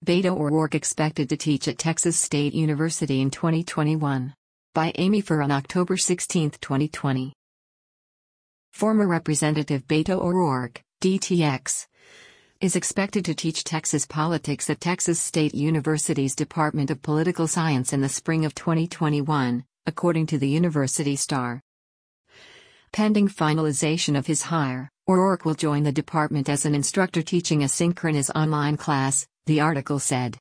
Beto O'Rourke expected to teach at Texas State University in 2021. By Amy Furr on October 16, 2020. Former Representative Beto O'Rourke, DTX, is expected to teach Texas politics at Texas State University's Department of Political Science in the spring of 2021, according to the University Star. Pending finalization of his hire, O'Rourke will join the department as an instructor teaching a synchronous online class, the article said.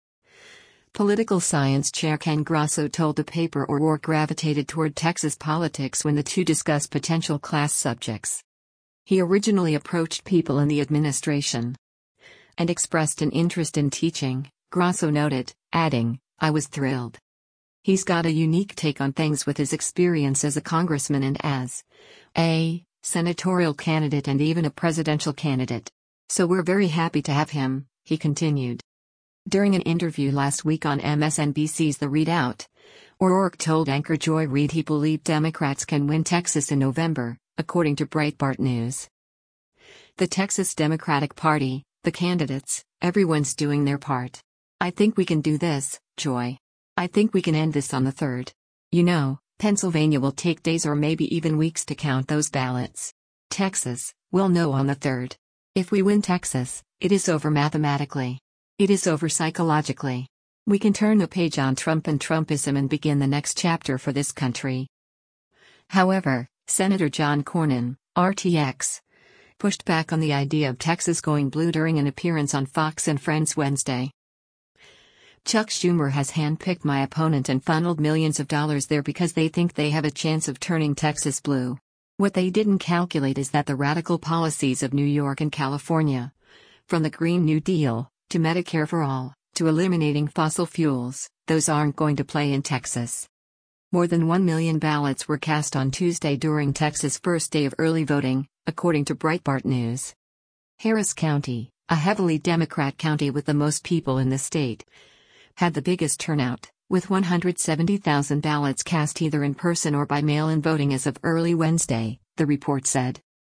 Political science chair Ken Grasso told the paper O'Rourke gravitated toward Texas politics when the two discussed potential class subjects. He originally approached people in the administration and expressed an interest in teaching, Grasso noted, adding, "I was thrilled. He's got a unique take on things with his experience as a congressman and as a senatorial candidate and even a presidential candidate. So we're very happy to have him," he continued. During an interview last week on MSNBC's The Readout, O'Rourke told anchor Joy Reid he believed Democrats can win Texas in November, according to Breitbart News. The Texas Democratic Party, the candidates, everyone's doing their part. I think we can do this, Joy. I think we can end this on the 3rd. You know, Pennsylvania will take days or maybe even weeks to count those ballots. Texas, we'll know on the 3rd. If we win Texas, it is over mathematically. It is over psychologically. We can turn the page on Trump and Trumpism and begin the next chapter for this country. However, Senator John Cornyn, RTX, pushed back on the idea of Texas going blue during an appearance on Fox and Friends Wednesday. Chuck Schumer has handpicked my opponent and funneled millions of dollars there because they think they have a chance of turning Texas blue. What they didn't calculate is that the radical policies of New York and California, from the Green New Deal to Medicare for All, to eliminating fossil fuels, those aren't going to play in Texas. More than 1 million ballots were cast on Tuesday during Texas' first day of early voting, according to Breitbart News. Harris County, a heavily Democrat county with the most people in the state, had the biggest turnout, with 170,000 ballots cast either in person or by mail-in voting as of early Wednesday, the report said.